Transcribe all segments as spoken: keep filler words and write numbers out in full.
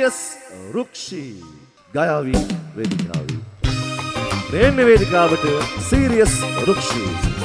serious රුක්ෂි ගයාවි වේදිකාවේ ප්‍රේම වේදිකාවට serious රුක්ෂි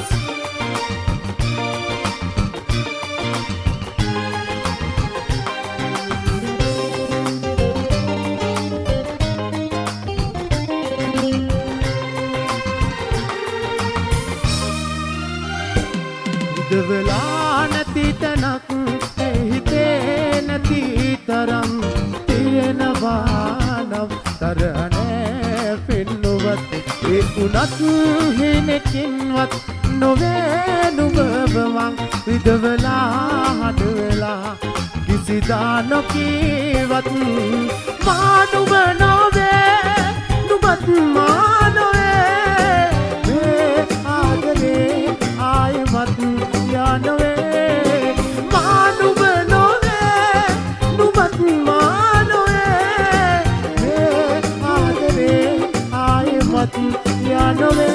දෙවලා නැති තනක් හිතේ නැති තරම් තියෙනවා නම් තරහනේ පින්නුවත් ඒ උනත් හිනකින්වත් නොවේ නුඹවන් විදවලා හදවලා කිසිදා නොකීවත් මා නුඹ නොවේ නුඹත් මා නොවේ මේ ආදරේ ආයමත් යානවේ මා නුඹ නොවේ නුඹත් මා නොවේ මේ ආදරේ ආයමත් යානවේ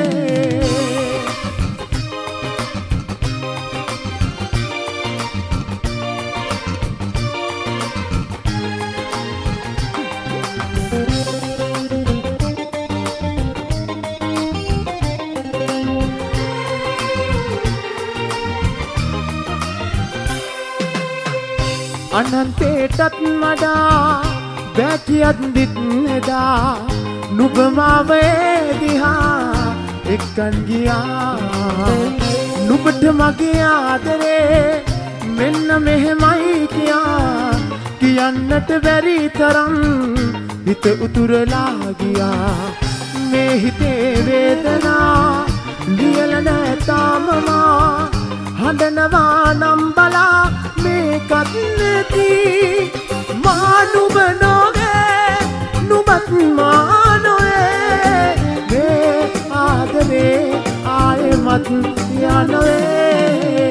අනන්තයටත් වඩා බැකියත් දිත් නෙදා නුඹ මාව දිහා එක්කන් ගියා නුඹට මගේ ආදරේ මෙන්න මෙහෙමයි කියා කියන්නට බැරි තරම් හිත උතුරලා ගියා මේ හිතේ වේදනා ලියලා නැ තාම මා හඬනවා නම් බලා මේකත් නැති මා නුඹ නොවේ නුඹත් මා නොවේ මේ ආදරේ ආයෙමත් යනවේ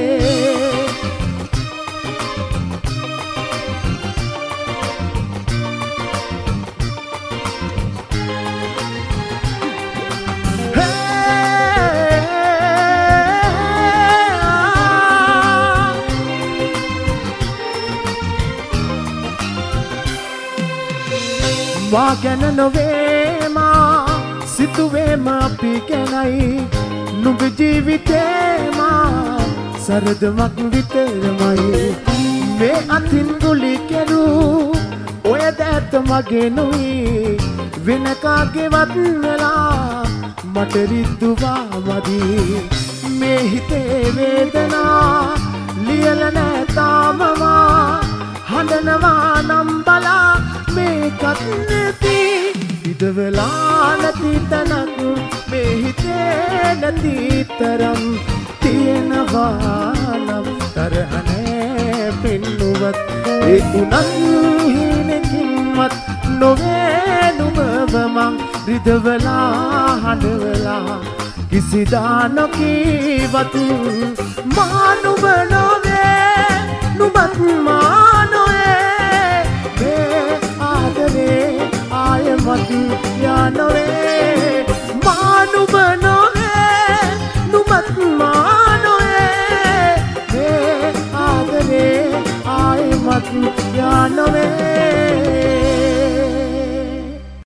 වා ගැන නොවේ මා සිතුවේම අපි ගැනයි නුඹ ජීවිතේ මා සරදමක් විතරමයි මේ අතින් ගුලි කෙරූ ඔය දැත්ත මගේ නොයි වෙන කාගේවත් වෙලා මට රිද්දුවා මදි මේ හිතේ වේදනා ලියලා නැ තාම මා හඬනවා නම් බලා මේකත් නැති ඉදවලා නැති තනක් මේ හිතේ නැති තරම් තියෙනවා නම් තරහනේ පින්නුවත් ඒ උනත් හිනකින්වත් නොවේ නුඹව මං රිදවලා හඬවලා කිසිදා නොකීවත් මා නුඹ නොවේ නුඹත් මා නොවේ ආදරේ ආයමත් යානවේ